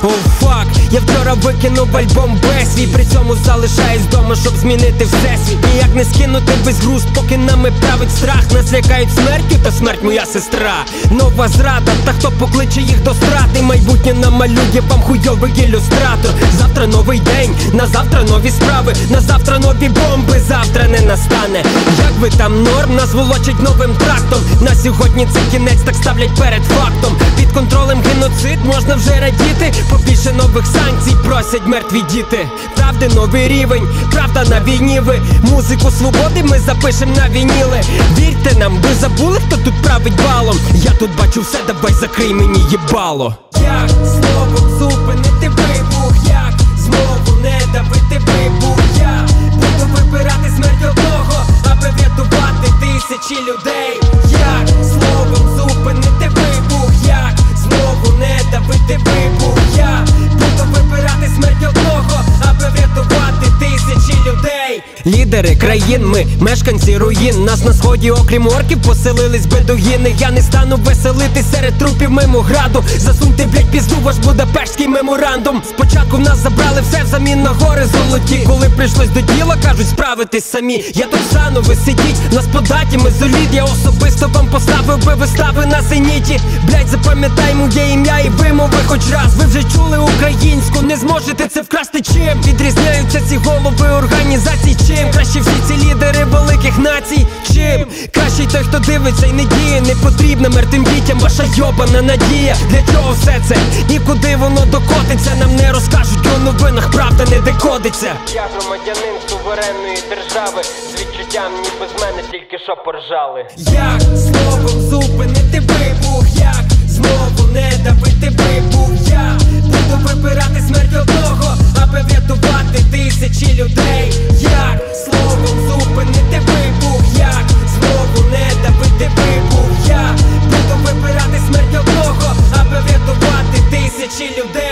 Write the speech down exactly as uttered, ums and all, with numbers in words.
Оу фак, я вчора викинув альбом без свій, при цьому залишаюсь вдома, щоб змінити всесвіт. Ніяк не скинути весь груз, поки нами править страх. Нас лякають смертю, та смерть моя сестра. Нова зрада, та хто покличе їх до страти? Майбутнє намалює вам хуйовий ілюстратор. Завтра новий день, на завтра нові справи, на завтра нові бомби, завтра не настане. Як ви там норм, нас волочить новим трактом. На сьогодні це кінець, так ставлять перед фактом. Під контролем геноцид, можна вже радіти. Побільше нових санкцій просять мертві діти. Правди новий рівень, правда на війні ви. Музику свободи ми запишем на вініли. Вірте нам, ви забули, хто тут править балом? Я тут бачу все, давай закрий мені їбало. Як словом зупинити вибух? Як знову не давити вибух? Я буду вибирати смерть одного, аби врятувати тисячі людей. Як словом зупинити вибух? Як знову не давити вибух? Я буду вибирати смерть одного, аби врятувати тисячі людей. Лідери країн, ми мешканці руїн. Нас на сході, окрім орків, поселились бедуїни. Я не стану веселитись серед трупів мимо граду. Засуньте, блять, пізду ваш Будапештський меморандум. Спочатку в нас забрали все взамін на гори золоті. Коли прийшлось до діла, кажуть, справитись самі. Я тут стану, ви сидіть, нас податі, ми солід. Я особисто вам поставив би вистави на зеніті. Блять, запам'ятай моє ім'я і вимови хоч раз. Ви вже чули українську, не зможете це вкрасти. Чим відрізняються ці голови організацій? Чим краще всі ці лідери великих націй? Чим кращий той, хто дивиться і не діє? Не потрібна мертвим дітям ваша йобана надія. Для чого все це? Нікуди воно докотиться. Нам не розкажуть у новинах, правда не декодиться. Я громадянин суверенної держави, з відчуттям ніби з мене тільки що поржали. Як словом зупинити вибух? Як знову не давити вибух? Я буду вибирати смерть одного, аби врятувати тисячі людей. Як словом зупинити вибух? Як знову не давити вибух? Я буду вибирати смерть одного, аби врятувати тисячі людей.